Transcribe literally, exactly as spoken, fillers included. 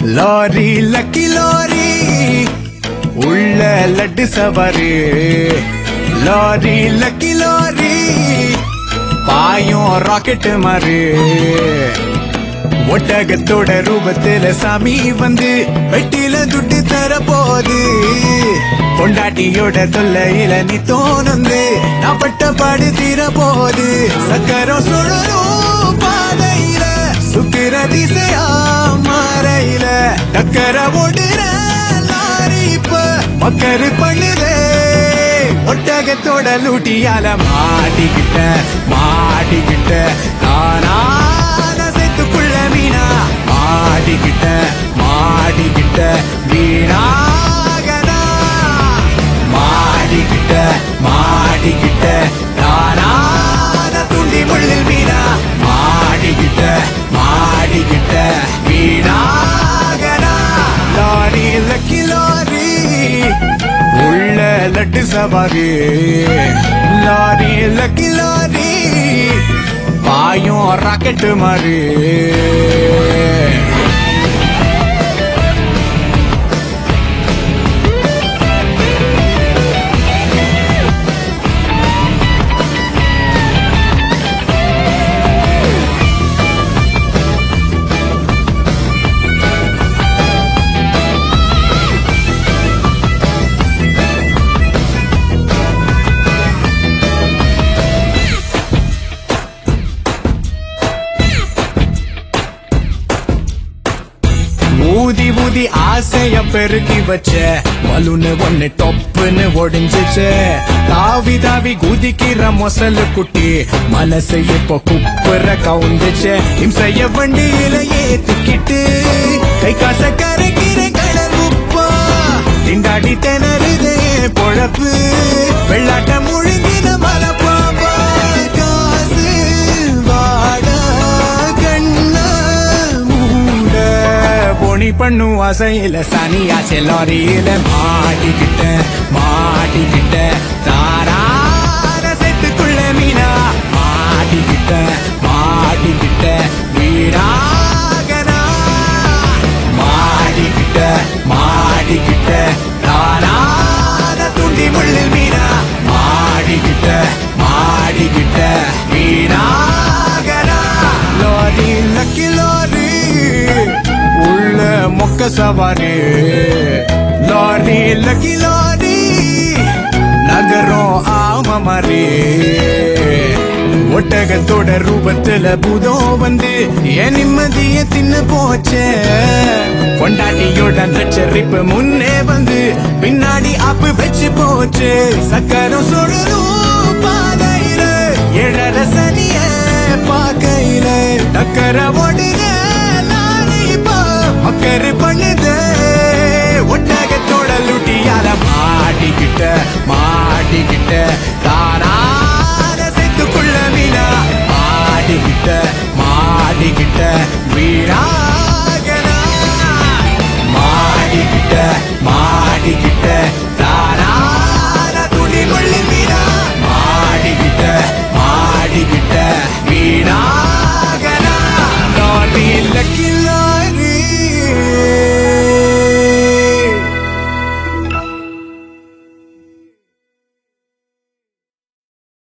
lorry lucky lorry உள்ள லட்டு சவாரி லாரி லக்கி லாரி பாயும் ராக்கெட் மாறு ஒட்டகத்தோட ரூபத்துல சாமி வந்து வெட்டில துட்டு தர போது பொண்டாட்டியோட தொல்லையில நீ தோணுந்து நான் பட்ட பாடு தீர போது சக்கரம் சுழலும் பாதையில சுக்கிர திசையா மாறையில டக்கர ஓடுற லாரி இப்ப மக்கரு பண்ணுதே ஒட்டகத்தோட லூட்டியால மாட்டிக்கிட்ட மாட்டிக்கிட்ட நானான செத்துக்குள்ள மீனா மாட்டிக்கிட்ட மாட்டிக்கிட்ட வீணாகனா மாட்டிக்கிட்ட மாட்டிக்கிட்ட நானான துண்டி முள்ளில் மீனா மாட்டிக்கிட்ட மாட்டிக்கிட்ட வீணாகனா லாரி லக்கி லாரி உள்ள லட்டு சவாரி லாரி லக்கி லாரி பாயும் ராக்கெட் மாறு ஊதி ஊதி ஆசைய பெருக்கி வச்ச பலூனு ஒண்ணு டொப்புன்னு ஒடிஞ்சிச்சு தாவி தாவி குதிக்கிற மொசலு குட்டி மனசு இப்போ குப்புற கவுந்துச்சு இம்சைய வண்டியில ஏத்துக்கிட்டு கை காச கரைக்கிற கடல் உப்பா திண்டாடி திணறுதே பொழப்பு வெள்ளாட்ட முழுங்கின மலப்பாம்பா காசு வாட போனி பண்ணு ஆசையில சனியாச்சே லாரியில மாட்டிக்கிட்ட மாட்டிக்கிட்ட தாரான செத்துக்குள்ள மீனா மாட்டிக்கிட்ட மாட்டிக்கிட்ட வீணாகனா மாட்டிக்கிட்ட மாட்டிக்கிட்ட தாரான துண்டி முள்ளில் மீனா மாட்டிக்கிட்ட மாட்டிக்கிட்ட வீணாகனா லாரி லக்கி லாரி உள்ள மொக்க சவாரி லாரி லக்கி லாரி நகரம் ஆம மாறி ஒட்டகத்தோட ரூபத்துல பூதம் வந்து என் நிம்மதிய தின்னு போச்சே பொண்டாட்டியோட நச்சரிப்பு முன்னே வந்து பின்னாடி ஆப்பு வச்சு போச்சு சக்கரம் சுழலும் பாதையில எழற சனிய பாக்கையில டக்கர ஓடுற மக்கரு பண்ணுதே ஒட்டகத்தோட லூட்டியால மாட்டிக்கிட்ட மாட்டிக்கிட்ட தானான செத்துக்குள்ள மீனா மாட்டிக்கிட்ட மாட்டிக்கிட்ட வீணாகனா மாட்டிக்கிட்ட மாட்டிக்கிட்ட தானான துணி கொள்ளி மீனா மாட்டிக்கிட்ட மாட்டிக்கிட்ட வீணா